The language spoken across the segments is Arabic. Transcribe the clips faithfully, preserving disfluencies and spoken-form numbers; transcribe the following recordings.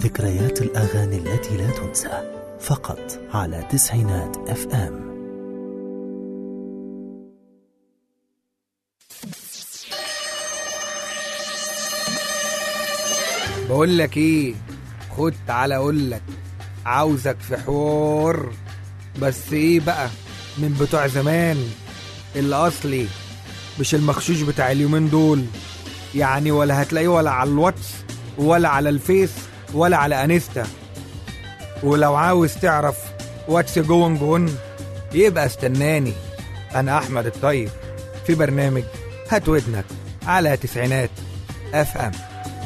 ذكريات الأغاني التي لا تنسى فقط على تسعينات اف ام. بقول لك ايه، خد تعالى اقول لك، عاوزك في حوار، بس ايه بقى، من بتوع زمان اللي اصلي، مش المخشوش بتاع اليومين دول يعني، ولا هتلاقيه ولا على الواتس ولا على الفيس ولا على انستا. ولو عاوز تعرف واتس جوين جون يبقى استناني، انا احمد الطيب في برنامج هات ودنك على تسعينات اف ام.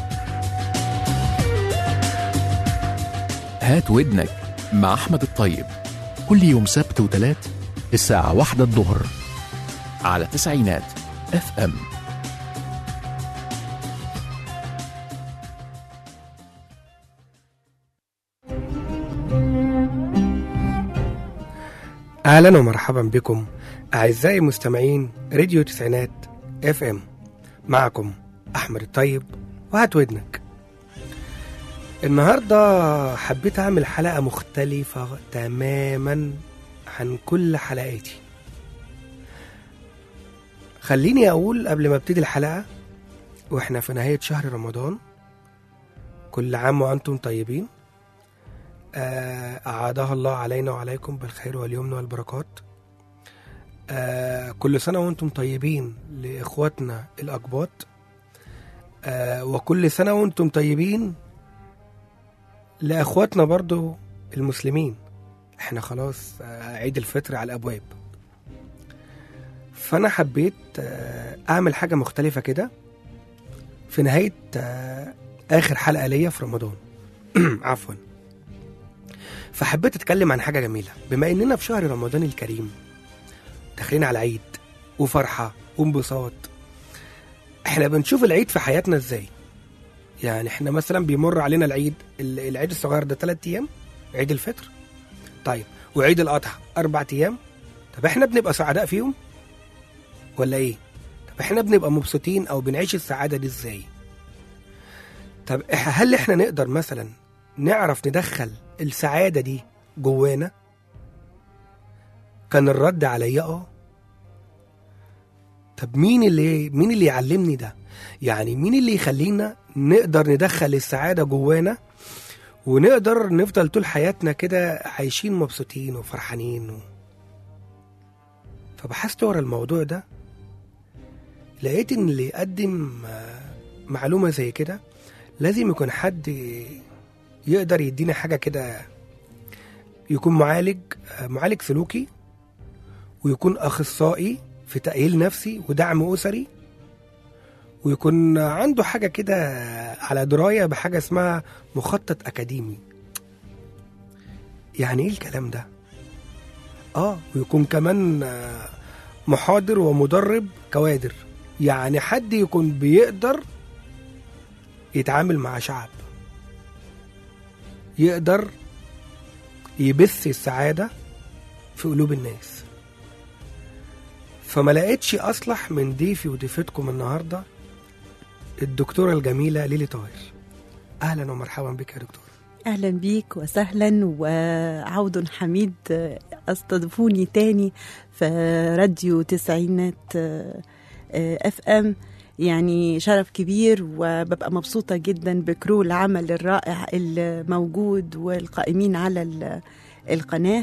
هات ودنك مع أحمد الطيب كل يوم سبت وتلات الساعة واحدة الظهر على تسعينات اف ام. أهلا ومرحبا بكم أعزائي مستمعين راديو تسعينات اف ام، معكم أحمد الطيب وهات ودنك. النهاردة حبيت أعمل حلقة مختلفة تماما عن كل حلقاتي. خليني أقول قبل ما ابتدي الحلقة، وإحنا في نهاية شهر رمضان، كل عام وأنتم طيبين، أعادها الله علينا وعليكم بالخير واليمن والبركات. كل سنة وأنتم طيبين لإخواتنا الأقباط، وكل سنة وأنتم طيبين لأخواتنا برضو المسلمين. احنا خلاص عيد الفطر على الأبواب، فأنا حبيت أعمل حاجة مختلفة كده في نهاية آخر حلقة ليا في رمضان عفوا. فحبيت أتكلم عن حاجة جميلة، بما إننا في شهر رمضان الكريم داخلين على عيد وفرحة وانبساط. احنا بنشوف العيد في حياتنا ازاي؟ يعني احنا مثلا بيمر علينا العيد العيد الصغير ده ثلاث ايام، عيد الفطر، طيب، وعيد الاضحى اربع ايام. طب احنا بنبقى سعداء فيهم ولا ايه؟ طب احنا بنبقى مبسوطين او بنعيش السعادة دي ازاي؟ طب هل احنا نقدر مثلا نعرف ندخل السعادة دي جوانا؟ كان الرد عليا اه. طب مين اللي مين اللي يعلمني ده؟ يعني مين اللي يخلينا نقدر ندخل السعادة جوانا ونقدر نفضل طول حياتنا كده عايشين مبسوطين وفرحانين و... فبحثت ورا الموضوع ده، لقيت ان اللي يقدم معلومة زي كده لازم يكون حد يقدر يدينا حاجة كده، يكون معالج معالج سلوكي، ويكون أخصائي في تأهيل نفسي ودعم أسري، ويكون عنده حاجة كده على دراية بحاجة اسمها مخطط أكاديمي. يعني إيه الكلام ده؟ آه ويكون كمان محاضر ومدرب كوادر، يعني حد يكون بيقدر يتعامل مع شعب، يقدر يبث السعادة في قلوب الناس. فما لقيتش أصلح من ضيفي وضيفتكم النهاردة الدكتورة الجميلة ليلي طاهر. أهلا ومرحبا بك يا دكتور. أهلا بيك وسهلا، وعود حميد استضيفوني تاني في راديو تسعينات اف ام. يعني شرف كبير، وببقى مبسوطة جدا بكرو العمل الرائع الموجود والقائمين على القناة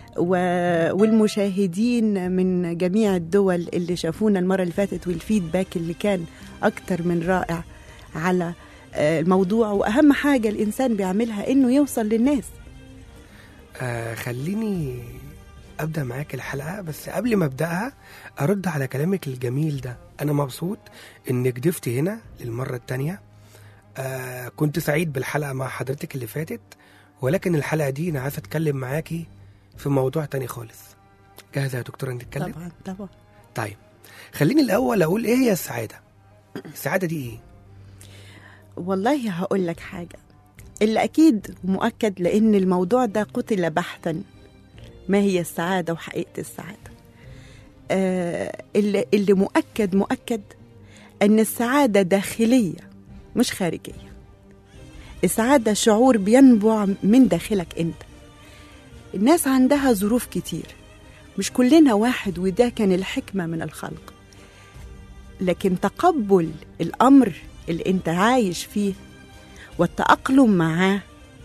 والمشاهدين من جميع الدول اللي شافونا المرة اللي فاتت، والفيدباك اللي كان أكتر من رائع على الموضوع. وأهم حاجة الإنسان بيعملها إنه يوصل للناس. آه خليني أبدأ معاك الحلقة، بس قبل ما أبدأها أرد على كلامك الجميل ده. أنا مبسوط إنك ضفتي هنا للمرة التانية. آه كنت سعيد بالحلقة مع حضرتك اللي فاتت، ولكن الحلقة دي أنا عايز أتكلم معاكي في موضوع تاني خالص. جاهزة يا دكتورة نتكلم؟ طبعا طبعا. طيب خليني الأول أقول إيه هي السعادة؟ السعادة دي إيه؟ والله هقول لك حاجة اللي أكيد مؤكد، لأن الموضوع ده قتل بحثا، ما هي السعادة وحقيقة السعادة. آه اللي, اللي مؤكد مؤكد أن السعادة داخلية مش خارجية. السعادة شعور بينبع من داخلك أنت. الناس عندها ظروف كتير، مش كلنا واحد، وده كان الحكمة من الخلق. لكن تقبل الأمر اللي أنت عايش فيه والتأقلم معاه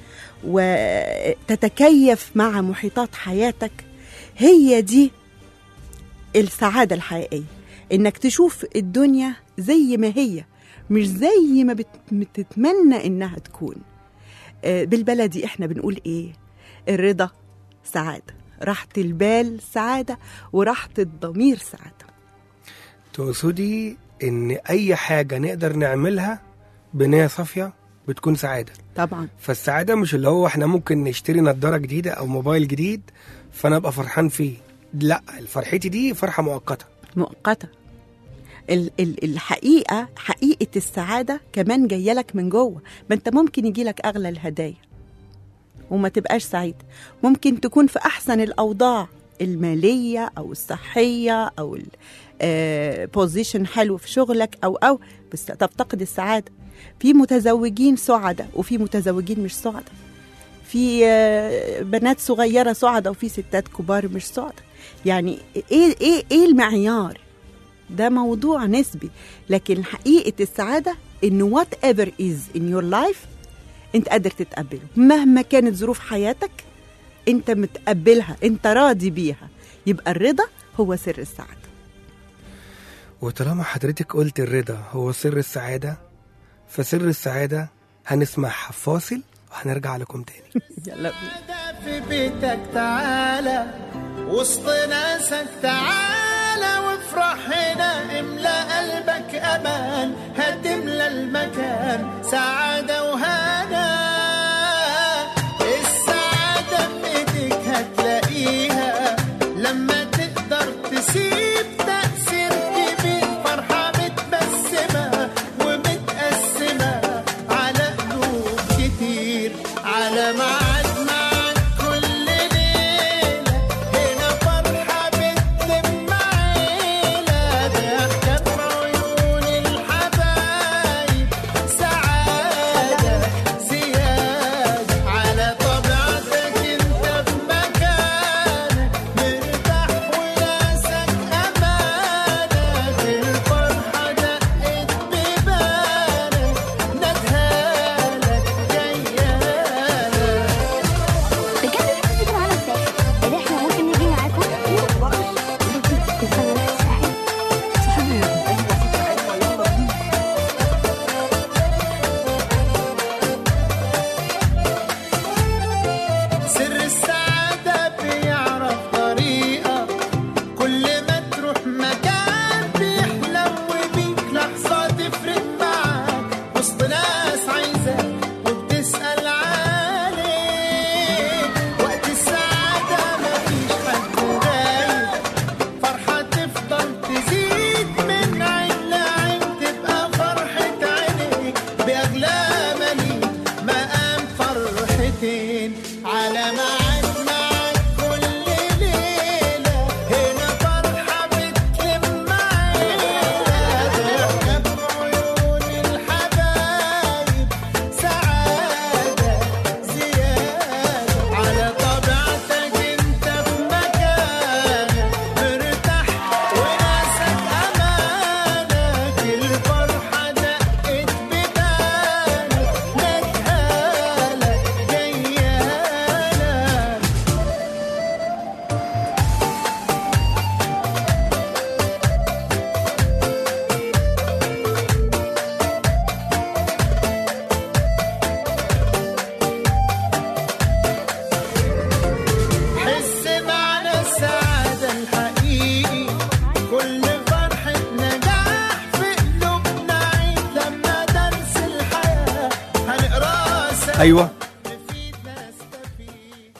وتتكيف مع محيطات حياتك، هي دي السعادة الحقيقية. إنك تشوف الدنيا زي ما هي، مش زي ما بتتمنى إنها تكون. بالبلدي إحنا بنقول إيه؟ الرضا سعادة، راحة البال سعادة، وراحة الضمير سعادة. تقصدي إن أي حاجة نقدر نعملها بنية صافية بتكون سعادة؟ طبعا. فالسعادة مش اللي هو إحنا ممكن نشتري نظارة جديدة أو موبايل جديد فأنا أبقى فرحان فيه، لا، الفرحتي دي فرحة مؤقتة مؤقتة. الحقيقة حقيقة السعادة كمان جاية لك من جوه. ما انت ممكن يجي لك أغلى الهدايا وما تبقاش سعيد، ممكن تكون في أحسن الأوضاع المالية أو الصحية أو البوزيشن حلو في شغلك أو أو بس تفتقد السعادة. في متزوجين سعداء وفي متزوجين مش سعداء، في بنات صغيرة سعداء وفي ستات كبار مش سعداء. يعني إيه إيه إيه المعيار؟ ده موضوع نسبي. لكن حقيقة السعادة إن whatever is in your life أنت قادر تتقبله، مهما كانت ظروف حياتك أنت متقبلها، أنت راضي بيها. يبقى الرضا هو سر السعادة. وطالما حضرتك قلت الرضا هو سر السعادة، فسر السعادة هنسمعها فاصل وهنرجع لكم تاني. يلا في بيتك تعالى، وسط ناسك تعالى، وافرح هنا، املأ قلبك أمان، هتملى المكان سعادة وهنا. السعادة في ايديك هتلاقيها لما تقدر تسيب تأثير كبير، فرحة متبسمة ومتقسمة على قلوب كتير، على معاد معاد كل ليلة، هنا فرحة بتلم عيلة، ضحكة في عيون الحبايب، سعادة زيادة على طبيعتك انت في مكانك، مرتاح وناسك أمانك، الفرحة دقت ببانك، ندهالك جيالك. بجد نفسي تيجوا معانا الساحل، اللي احنا ممكن نيجي معاكم تستنوا الساحل. سر السعادة بيعرف طريقة، كل ما تروح مكان بيحلو بيك، لحظة تفرق معاك وسط ناس عايزاك وبتسأل عليك، وقت السعادة مفيش حد غايب، فرحة تفضل تزيد من عين لعين، تبقى فرحة عينيك بأغلى مليك، مقام فرحتين على معاد معاد كل ليلة، هنا فرحة بتلم عيلة، ضحكة في عيون الحبايب، سعادة زيادة على طبيعتك انت في مكانك، مرتاح وناسك أمانك، الفرحة دقت ببانك، ندهالك جيالك. حس معنى السعادة الحقيقي، كل فرحة نجاح في قلوبنا عيد، لما درس الحياة هنقراه سوا، أيوة، نفيدنا نستفيد.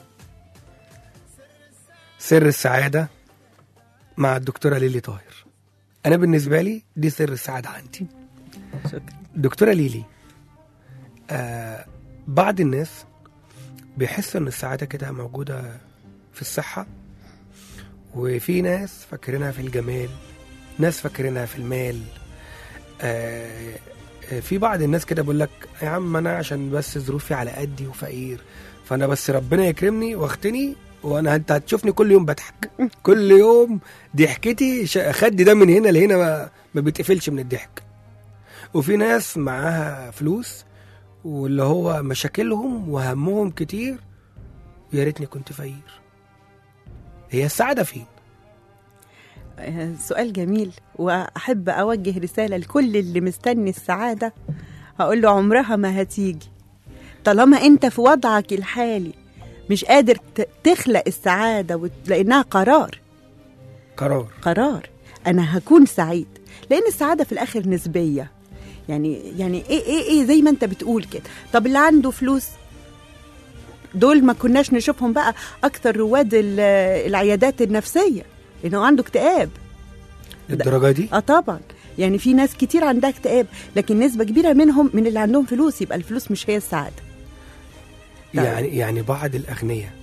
سر السعادة مع الدكتورة ليلي طاهر. أنا بالنسبة لي دي سر السعادة عندي. شكرا. دكتورة ليلي، آه بعض الناس بيحسوا إن السعادة كده موجودة في الصحة، وفي ناس فاكرينها في الجمال، ناس فاكرينها في المال. آه آه، في بعض الناس كده بيقول لك يا عم انا عشان بس ظروفي على قدي وفقير، فانا بس ربنا يكرمني واختني وانا انت هتشوفني كل يوم بضحك كل يوم ضحكتي ش- خدي ده من هنا لهنا ما, ما بيتقفلش من الضحك. وفي ناس معاها فلوس واللي هو مشاكلهم وهمهم كتير، يا ريتني كنت فقير. هي السعادة فين؟ آه، سؤال جميل، وأحب أوجه رسالة لكل اللي مستني السعادة. هقول له عمرها ما هتيجي طالما أنت في وضعك الحالي مش قادر ت- تخلق السعادة وت- لأنها قرار. قرار. قرار أنا هكون سعيد، لأن السعادة في الآخر نسبية. يعني يعني إيه إيه إيه زي ما أنت بتقول كده. طب اللي عنده فلوس دول ما كناش نشوفهم بقى أكتر رواد ال- العيادات النفسية لأنه عنده اكتئاب. للدرجة دي؟ اه طبعا، يعني في ناس كتير عندها اكتئاب، لكن نسبة كبيرة منهم من اللي عندهم فلوس. يبقى الفلوس مش هي السعادة. يعني يعني بعض الأغنياء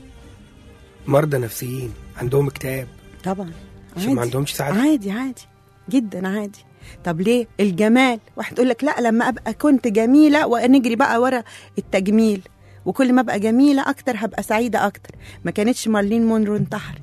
مرضى نفسيين عندهم اكتئاب طبعا عشان ما عندهمش سعادة. عادي عادي جدا عادي. طب ليه؟ الجمال. واحد يقول لك لا لما ابقى كنت جميلة ونجري بقى ورا التجميل، وكل ما ابقى جميلة اكتر هبقى سعيدة اكتر. ما كانتش مارلين مونرو انتحرت؟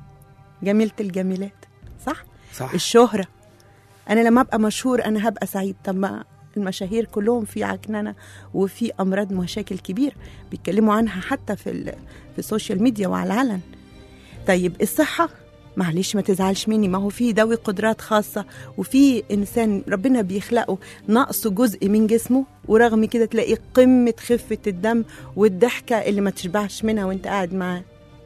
جميلة الجميلات، صح؟ صح. الشهرة، انا لما ابقى مشهور انا هبقى سعيد. طب ما المشاهير كلهم في عكننة وفي امراض مشاكل كبيرة بيتكلموا عنها حتى في ال- في السوشيال ميديا وعلى العلن. طيب الصحة، معلش ما تزعلش مني، ما هو في ذوي قدرات خاصة وفي إنسان ربنا بيخلقه نقص جزء من جسمه، ورغم كده تلاقي قمة خفة الدم والضحكة اللي ما تشبعش منها وانت قاعد معاه.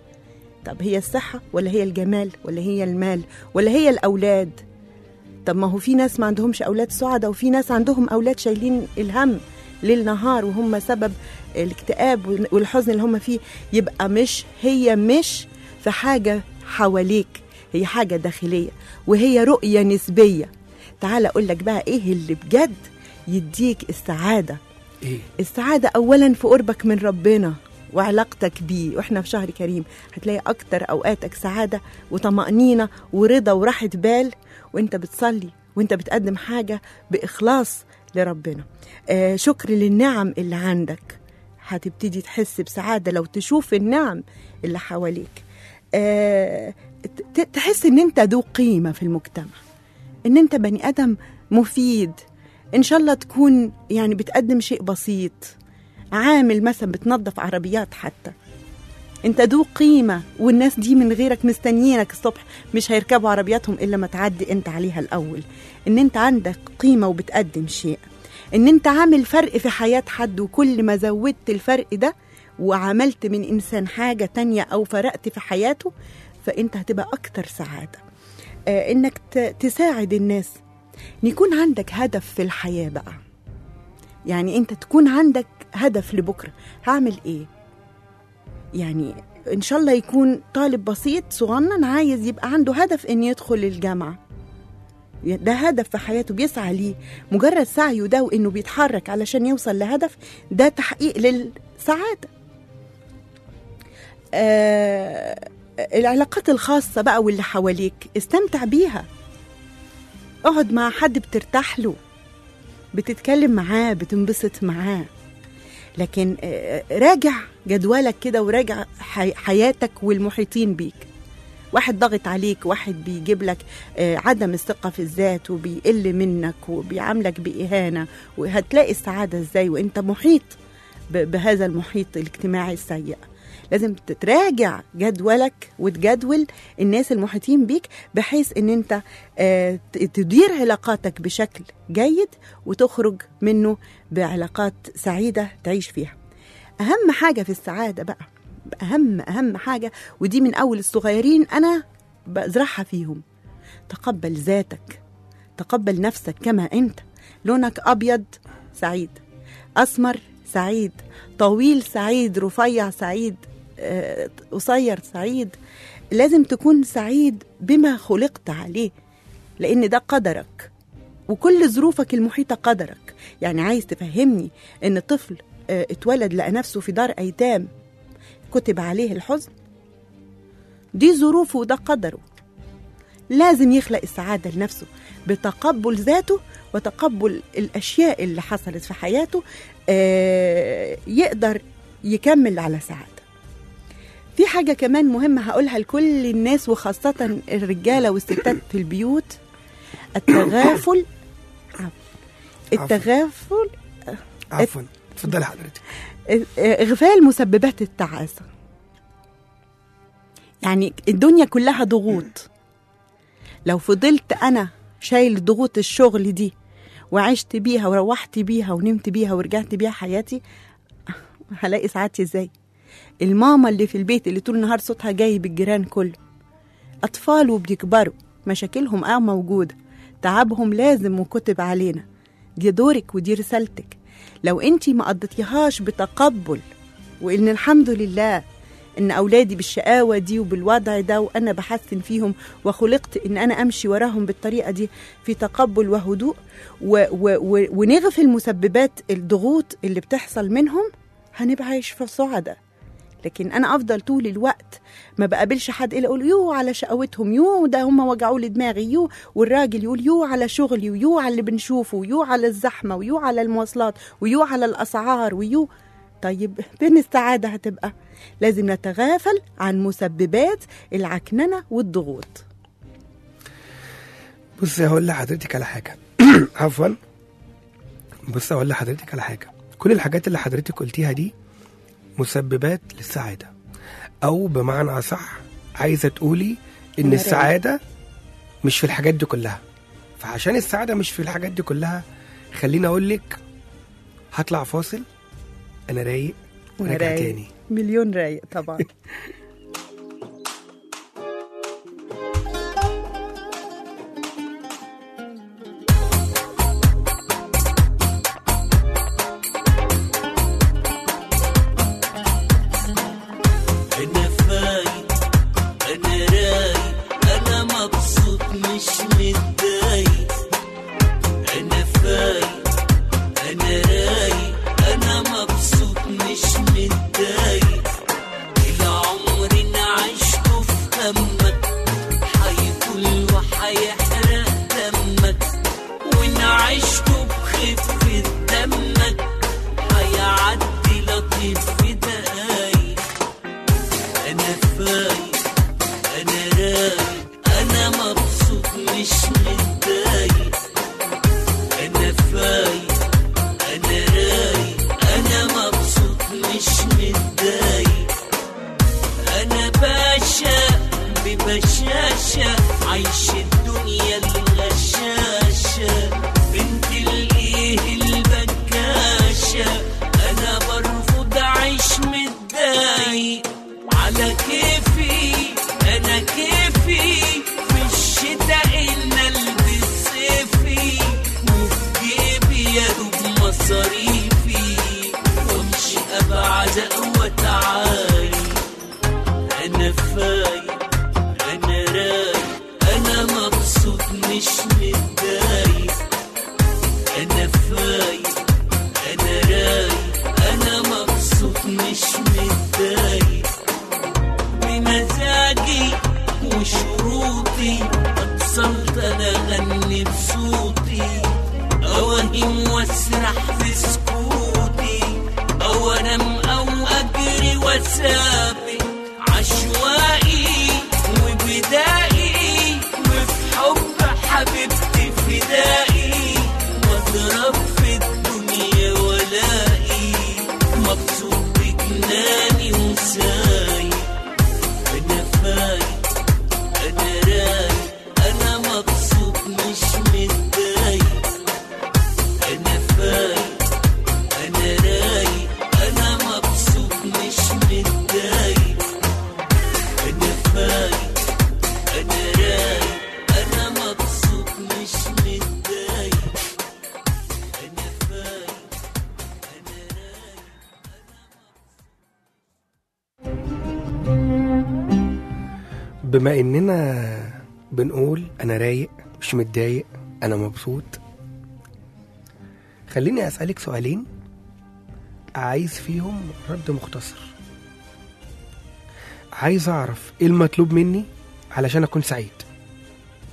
طب هي الصحة ولا هي الجمال ولا هي المال ولا هي الأولاد؟ طب ما هو في ناس ما عندهمش أولاد سعداء، وفي ناس عندهم أولاد شايلين الهم ليل نهار وهم سبب الاكتئاب والحزن اللي هم فيه. يبقى مش هي مش في حاجة حواليك، هي حاجة داخلية وهي رؤية نسبية. تعال أقول لك بقى إيه اللي بجد يديك السعادة. إيه؟ السعادة أولا في قربك من ربنا وعلاقتك بيه. وإحنا في شهر كريم هتلاقي أكتر أوقاتك سعادة وطمأنينة ورضا وراحة بال وإنت بتصلي وإنت بتقدم حاجة بإخلاص لربنا. آه شكر للنعم اللي عندك، هتبتدي تحس بسعادة لو تشوف النعم اللي حواليك. آه ت- تحس ان انت ذو قيمة في المجتمع، ان انت بني ادم مفيد. ان شاء الله تكون يعني بتقدم شيء بسيط، عامل مثلا بتنظف عربيات حتى، انت ذو قيمة. والناس دي من غيرك مستنيينك الصبح مش هيركبوا عربياتهم الا ما تعدي انت عليها الاول. ان انت عندك قيمة وبتقدم شيء، ان انت عامل فرق في حياة حد، وكل ما زودت الفرق ده وعملت من إنسان حاجة تانية أو فرقت في حياته فأنت هتبقى أكتر سعادة. آه إنك ت- تساعد الناس، إن يكون عندك هدف في الحياة بقى. يعني أنت تكون عندك هدف لبكرة، هعمل إيه؟ يعني إن شاء الله يكون طالب بسيط صغنن عايز يبقى عنده هدف إن يدخل الجامعة، ده هدف في حياته بيسعى ليه. مجرد سعيه ده وإنه بيتحرك علشان يوصل لهدف، ده تحقيق للسعادة. آه العلاقات الخاصة بقى واللي حواليك استمتع بيها. اقعد مع حد بترتاح له، بتتكلم معاه، بتنبسط معاه. لكن آه راجع جدولك كده وراجع حي- حياتك والمحيطين بيك. واحد ضغط عليك، واحد بيجيب لك آه عدم الثقة في الذات وبيقل منك وبيعاملك بإهانة، وهتلاقي السعادة ازاي وانت محيط ب- بهذا المحيط الاجتماعي السيء. لازم تراجع جدولك وتجدول الناس المحيطين بيك بحيث ان انت آه، تدير علاقاتك بشكل جيد وتخرج منه بعلاقات سعيدة تعيش فيها. اهم حاجة في السعادة بقى، اهم اهم حاجة، ودي من اول الصغيرين انا بزرعها فيهم: تقبل ذاتك، تقبل نفسك كما انت. لونك ابيض سعيد، اسمر سعيد، طويل سعيد، رفيع سعيد، آه، قصير سعيد. لازم تكون سعيد بما خلقت عليه، لأن ده قدرك، وكل ظروفك المحيطة قدرك. يعني عايز تفهمني إن الطفل آه، اتولد لقى نفسه في دار أيتام كتب عليه الحزن؟ دي ظروفه وده قدره. لازم يخلق السعادة لنفسه بتقبل ذاته وتقبل الأشياء اللي حصلت في حياته، آه يقدر يكمل على سعادة. في حاجة كمان مهمة هقولها لكل الناس وخاصة الرجالة والستات في البيوت: التغافل التغافل عفوا اتفضلي حضرتك. إغفال مسببات التعاسة. يعني الدنيا كلها ضغوط، لو فضلت أنا شايل ضغوط الشغل دي وعشت بيها وروحت بيها ونمت بيها ورجعت بيها حياتي، هلاقي سعادتي ازاي؟ الماما اللي في البيت اللي طول النهار صوتها جاي بالجيران كله، أطفال وبيكبروا مشاكلهم اه موجودة، تعبهم لازم وكتب علينا، دي دورك ودي رسالتك. لو انتي ما قضيتيهاش بتقبل وإن الحمد لله إن أولادي بالشقاوة دي وبالوضع ده وأنا بحسن فيهم وخلقت إن أنا أمشي وراهم بالطريقة دي في تقبل وهدوء و و و ونغفل مسببات الضغوط اللي بتحصل منهم، هنبقى عايش في سعادة. لكن أنا أفضل طول الوقت ما بقابلش حد إلا أقول يو على شقاوتهم، يو ده هم وجعوا لي دماغي، يو والراجل يقول يو على شغلي، ويو على اللي بنشوفه، ويو على الزحمة، ويو على المواصلات، ويو على الأسعار، ويو. طيب فين السعادة هتبقى؟ لازم نتغافل عن مسببات العكننة والضغوط. بص هقول لحضرتك على حاجة عفوا بص هقول لحضرتك على حاجة. كل الحاجات اللي حضرتك قلتيها دي مسببات للسعادة، أو بمعنى أصح عايزة تقولي إن السعادة مش في الحاجات دي كلها. فعشان السعادة مش في الحاجات دي كلها، خليني أقول لك هطلع فاصل، أنا رايق وراجع تاني. مليون رايق طبعا. أنا فايق أنا رايق أنا مبسوط مش متضايق. أنا فايق أنا رايق أنا مبسوط مش متضايق. العمر أنا عشته في همك حيطول وحيحرق دمك، وإن عشته بخفة دمك حيعدي لطيف في دقايق. أنا فايق أنا رايق أنا مبسوط مش متضايق. أنا فايق أنا رايق أنا مبسوط مش متضايق. أنا باشا ببشاشة عايش الدنيا الغشاشة، بنت الإيه البكاشة. أنا برفض أعيش متضايق على كيفي، أنا كيفي في الشتاء إن ألبس صيفي، وفي جيبي يا دوب مصاريفي، وامشي أبعد وأتعالي. أنا فايق أنا رايق أنا مبسوط مش متضايق. أنا فايق أنا رايق أنا مبسوط مش متضايق. بمزاجي وشروطي أتصلت أنا أغني بصوتي، أوهم وأسرح في سكوتي، أو أنام أو أجري وأسابق عشوائي وبدائي، وفي حب حبيبتي فدائي، واضرب في الدنيا ولائي، مبسوط بجناني وسايق. أنا فايق أنا رايق أنا مبسوط مش متضايق. أنا فايق أنا رايق أنا مبسوط مش متضايق. أنا فايق أنا رايق أنا مبسوط مش متضايق. أنا فايق أنا رايق. بما إننا بنقول أنا رايق مش متضايق أنا مبسوط، خليني أسألك سؤالين عايز فيهم رد مختصر. عايز أعرف إيه المطلوب مني علشان أكون سعيد.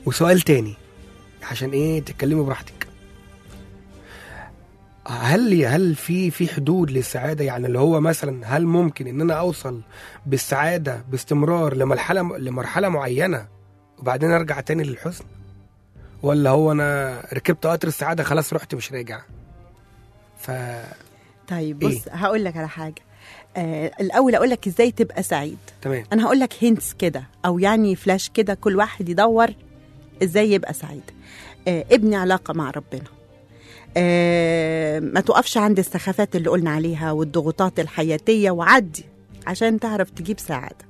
وسؤال تاني عشان ايه تتكلموا براحتك، هل هل في في حدود للسعاده؟ يعني اللي هو مثلا هل ممكن ان انا اوصل بالسعاده باستمرار لمرحله لمرحله معينه وبعدين ارجع تاني للحزن، ولا هو انا ركبت قطر السعاده خلاص رحت مش راجع؟ ف طيب بص، إيه؟ هقول لك على حاجه. آه الاول اقول لك ازاي تبقى سعيد. تمام. انا هقول لك هينتس كده، او يعني فلاش كده، كل واحد يدور ازاي يبقى سعيد. آه ابني علاقه مع ربنا. آه ما توقفش عند السخافات اللي قلنا عليها والضغوطات الحياتيه، وعدي عشان تعرف تجيب سعاده.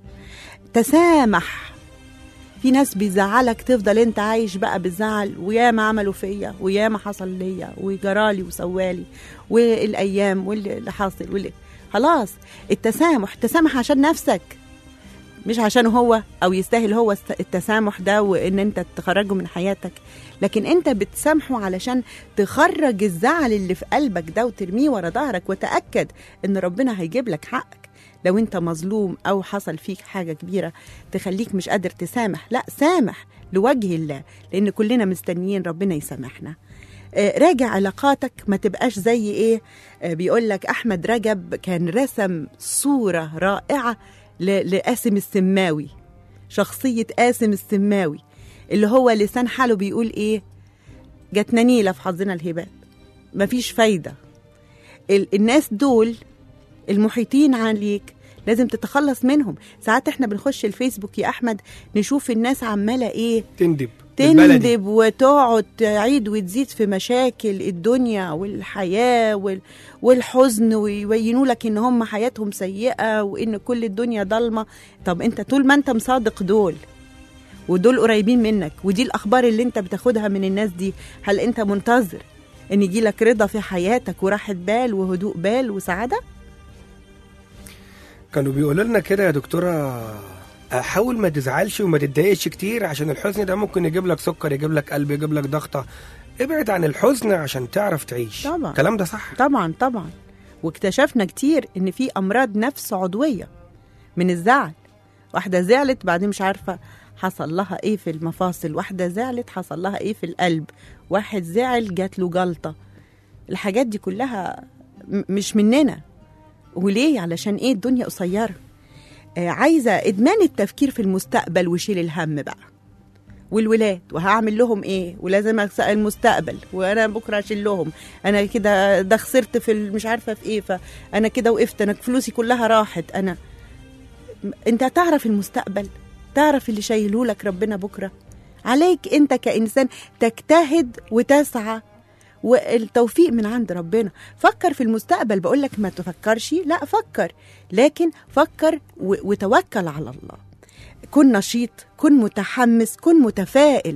تسامح. في ناس بيزعلك تفضل انت عايش بقى بالزعل، ويا ما عملوا فيا ويا ما حصل ليا وجرالي وسوالي والايام واللي حاصل واللي خلاص. التسامح، تسامح عشان نفسك مش عشان هو، او يستاهل هو التسامح ده وان انت تخرجه من حياتك، لكن انت بتسامحه علشان تخرج الزعل اللي في قلبك ده وترميه ورا ظهرك، وتأكد ان ربنا هيجيب لك حقك. لو انت مظلوم او حصل فيك حاجة كبيرة تخليك مش قادر تسامح، لا سامح لوجه الله، لان كلنا مستنيين ربنا يسامحنا. آه راجع علاقاتك، ما تبقاش زي ايه، آه بيقول لك احمد رجب كان رسم صورة رائعة لقاسم السماوي، شخصية قاسم السماوي اللي هو لسان حاله بيقول ايه، جاتنا نيلة في حظنا الهبات، مفيش فايدة. الناس دول المحيطين عليك لازم تتخلص منهم. ساعات احنا بنخش الفيسبوك يا احمد نشوف الناس عمالة ايه، تندب تندب وتقعد تعيد وتزيد في مشاكل الدنيا والحياة والحزن، ويبينوا لك ان هم حياتهم سيئة وان كل الدنيا ضلمة. طب انت طول ما انت مصادق دول ودول قريبين منك، ودي الاخبار اللي انت بتاخدها من الناس دي، هل انت منتظر ان يجي لك رضا في حياتك وراحة بال وهدوء بال وسعادة؟ كانوا بيقولوا لنا كده يا دكتورة، حاول ما تزعلش وما تتضايقش كتير، عشان الحزن ده ممكن يجيب لك سكر، يجيب لك قلب، يجيب لك ضغطة. ابعد عن الحزن عشان تعرف تعيش. طبعا الكلام ده صح؟ طبعا طبعا. واكتشفنا كتير ان في امراض نفس عضوية من الزعل. واحدة زعلت بعدين مش عارفة حصل لها ايه في المفاصل، واحدة زعلت حصل لها ايه في القلب، واحد زعل جات له جلطة. الحاجات دي كلها مش مننا. وليه؟ علشان ايه؟ الدنيا قصيرة. آه عايزة ادمان التفكير في المستقبل وشيل الهم بقى، والولاد وهعمل لهم ايه، ولازم اسال المستقبل، وانا بكره اشيل لهم، انا كده ده خسرت في مش عارفه في ايه، فانا كده وقفت، انا فلوسي كلها راحت. انا انت تعرف المستقبل، تعرف اللي شايله لك ربنا بكره. عليك انت كانسان تجتهد وتسعى، والتوفيق من عند ربنا. فكر في المستقبل، بقول لك ما تفكرش، لا فكر، لكن فكر وتوكل على الله. كن نشيط، كن متحمس، كن متفائل.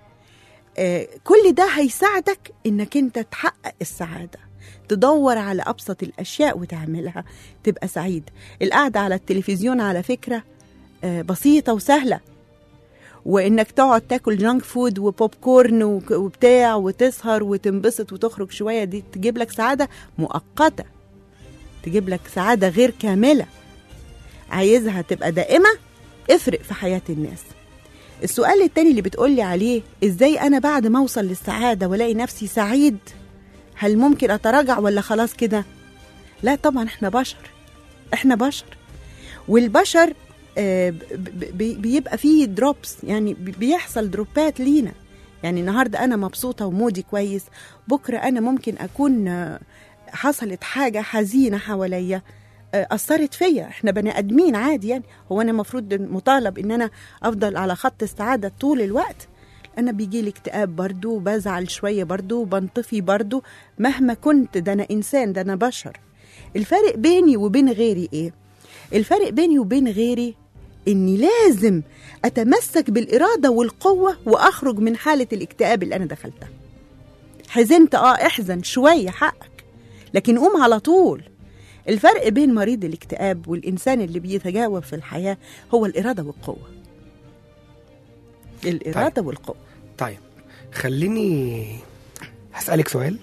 آه كل ده هيساعدك انك انت تحقق السعادة، تدور على ابسط الاشياء وتعملها تبقى سعيد. القعدة على التلفزيون على فكرة آه بسيطة وسهلة، وانك تقعد تاكل جانك فود وبوب كورن وبتاع وتسهر وتنبسط وتخرج شوية، دي تجيب لك سعادة مؤقتة، تجيب لك سعادة غير كاملة. عايزها تبقى دائمة، افرق في حياة الناس. السؤال التاني اللي بتقولي عليه، ازاي انا بعد ما اوصل للسعادة والاقي نفسي سعيد، هل ممكن اتراجع ولا خلاص كده؟ لا طبعا، احنا بشر، احنا بشر، والبشر آه بيبقى فيه دروبس، يعني بيحصل دروبات لينا. يعني النهاردة انا مبسوطة ومودي كويس، بكرة انا ممكن اكون آه حصلت حاجة حزينة حواليا أثرت فيا. احنا بني أدمين عادي، يعني هو أنا مفروض مطالب إن أنا أفضل على خط السعادة طول الوقت؟ أنا بيجي لي اكتئاب برضو، بزعل شوية برضو، بنطفي برضو، مهما كنت، ده أنا إنسان، ده أنا بشر. الفرق بيني وبين غيري إيه؟ الفرق بيني وبين غيري إني لازم أتمسك بالإرادة والقوة وأخرج من حالة الاكتئاب اللي أنا دخلتها. حزنت آه احزن شوية حقك، لكن قوم على طول. الفرق بين مريض الاكتئاب والإنسان اللي بيتجاوب في الحياة هو الإرادة والقوة. الإرادة طيب. والقوة. طيب خليني هسألك سؤال.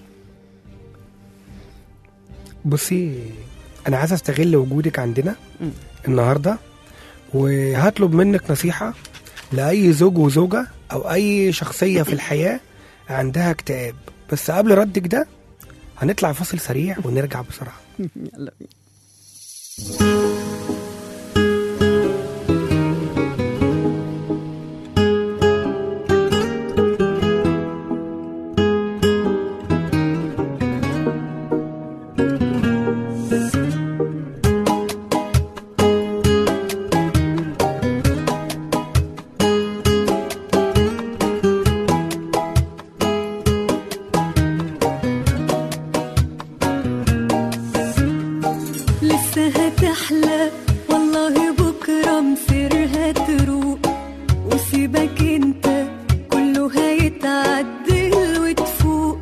بصي، أنا عايز أستغل وجودك عندنا م. النهاردة، وهطلب منك نصيحة لأي زوج وزوجة أو أي شخصية في الحياة عندها اكتئاب. بس قبل ردك ده هنطلع فاصل سريع ونرجع بسرعة. يلا بينا. لسه هتحلى والله بكرة مصيرها تروق، وسيبك انت كله هيتعدل وتفوق.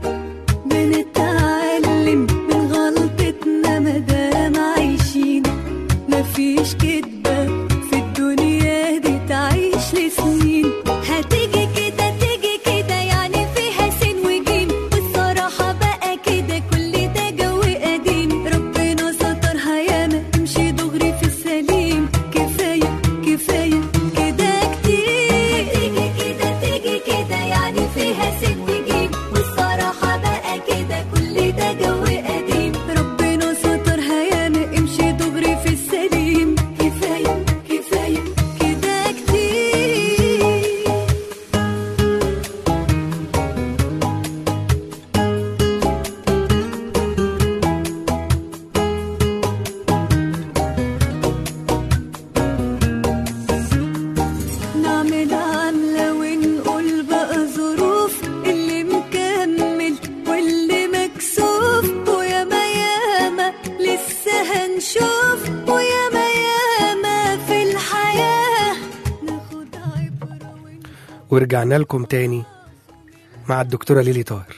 بنتعلم من غلطتنا مادام عايشين، مفيش كدبة في الدنيا دي تعيش لسنين. هتيجي كده تيجي كده يعني فيها سين وجيم، والصراحة بقى كده كل ده جو قديم. ربنا سترها ياما امشي دغري في السليم، كفاية كفاية كده كتير. هتيجي كده تيجي كده يعني فيها سين وجيم، والصراحة بقى كده كل ده جو قديم. ربنا سترها ياما امشي دغري في السليم، كفاية كفاية كده كتير. نعمل عملة ونقول بقى ظروف، اللي مكمل واللي مكسوف. وياما ياما لسه هنشوف، وياما ياما في الحياة ناخد عبرة ون... ورجعنا لكم تاني مع الدكتورة ليلي طاهر.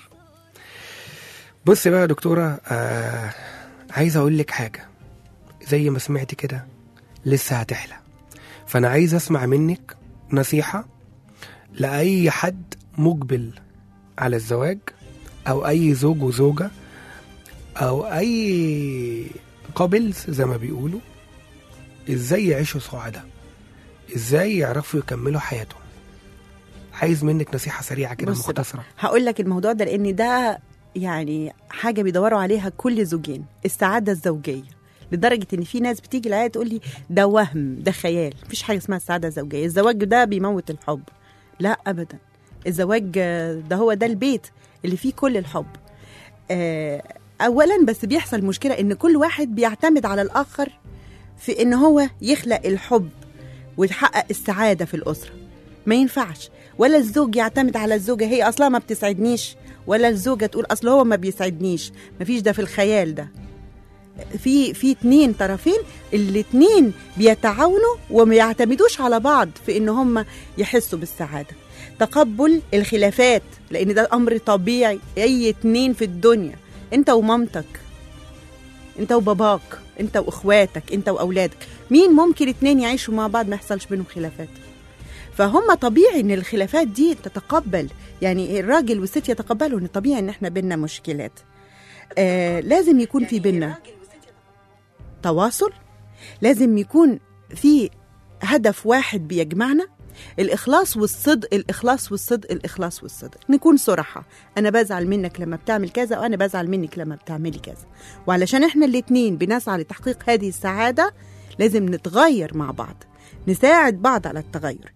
بص بقى يا دكتورة، آه عايز أقول لك حاجة. زي ما سمعتي كده لسه هتحلى، فأنا عايز أسمع منك نصيحة لأي حد مقبل على الزواج، أو أي زوج وزوجة، أو أي قابلز زي ما بيقولوا، إزاي يعيشوا سعادة، إزاي يعرفوا يكملوا حياتهم. عايز منك نصيحة سريعة كده بص بقى، مختصرة. هقول لك الموضوع ده لان ده يعني حاجه بيدوروا عليها كل زوجين، السعاده الزوجيه. لدرجه ان في ناس بتيجي العياده تقول لي ده وهم، ده خيال، مفيش حاجه اسمها السعاده الزوجيه. الزواج ده بيموت الحب، لا ابدا. الزواج ده هو ده البيت اللي فيه كل الحب. آه، اولا بس بيحصل مشكله ان كل واحد بيعتمد على الاخر في ان هو يخلق الحب ويحقق السعاده في الاسره. ما ينفعش. ولا الزوج يعتمد على الزوجه، هي اصلا ما بتسعدنيش، ولا الزوجه تقول اصل هو ما بيسعدنيش. مفيش ده في الخيال ده. في في اتنين طرفين، الاتنين بيتعاونوا وما يعتمدوش على بعض في ان هم يحسوا بالسعاده. تقبل الخلافات، لان ده امر طبيعي. اي اتنين في الدنيا، انت ومامتك، انت وباباك، انت واخواتك، انت واولادك، مين ممكن اتنين يعيشوا مع بعض ما يحصلش بينهم خلافات؟ فهم طبيعي ان الخلافات دي تتقبل، يعني الراجل والست يتقبلوا ان طبيعي ان احنا بينا مشكلات. آه لازم يكون في بينا تواصل، لازم يكون في هدف واحد بيجمعنا، الإخلاص والصدق، الإخلاص والصدق، الإخلاص والصدق. نكون صراحة، أنا بزعل منك لما بتعمل كذا، وأنا بزعل منك لما بتعملي كذا. وعلشان إحنا الاتنين بنسعى لتحقيق هذه السعادة لازم نتغير مع بعض، نساعد بعض على التغير.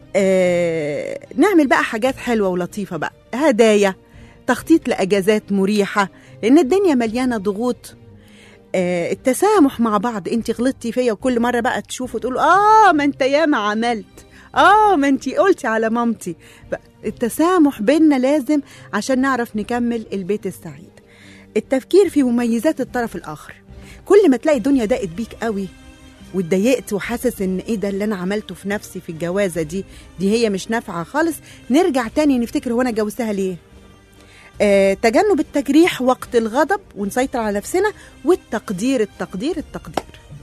آه، نعمل بقى حاجات حلوة ولطيفة بقى، هدايا، تخطيط لأجازات مريحة، لأن الدنيا مليانة ضغوط. آه، التسامح مع بعض، انت غلطتي فيا وكل مرة بقى تشوفوا تقولوا آه ما انت ياما عملت، آه ما انت قلتي على مامتي. بقى التسامح بيننا لازم عشان نعرف نكمل البيت السعيد. التفكير في مميزات الطرف الآخر. كل ما تلاقي الدنيا ضاقت بيك قوي واتضايقت وحاسس ان ايه ده اللي انا عملته في نفسي في الجوازة دي دي هي مش نافعة خالص، نرجع تاني نفتكر هو انا جوزتها ليه. آه، تجنب التجريح وقت الغضب ونسيطر على نفسنا، والتقدير التقدير التقدير.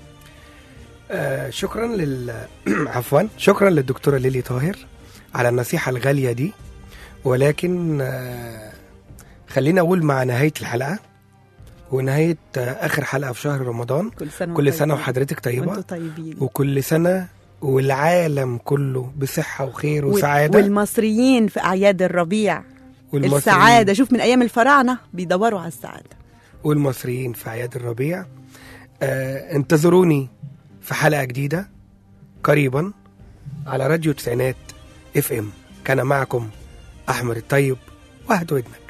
آه شكرا لل عفوا شكرا للدكتورة ليلي طاهر على النصيحة الغالية دي. ولكن آه خلينا أقول مع نهاية الحلقة ونهاية آه آخر حلقة في شهر رمضان، كل سنة كل سنة طيبين. وحضرتك طيبة، وانتوا طيبين. وكل سنة والعالم كله بصحة وخير وال- وسعادة. والمصريين في أعياد الربيع والمصريين- السعادة، شوف من أيام الفراعنة بيدوروا على السعادة. والمصريين في أعياد الربيع. آه انتظروني في حلقة جديدة قريبا على راديو تسعينات اف ام. كان معكم أحمد الطيب، وهد ودنك.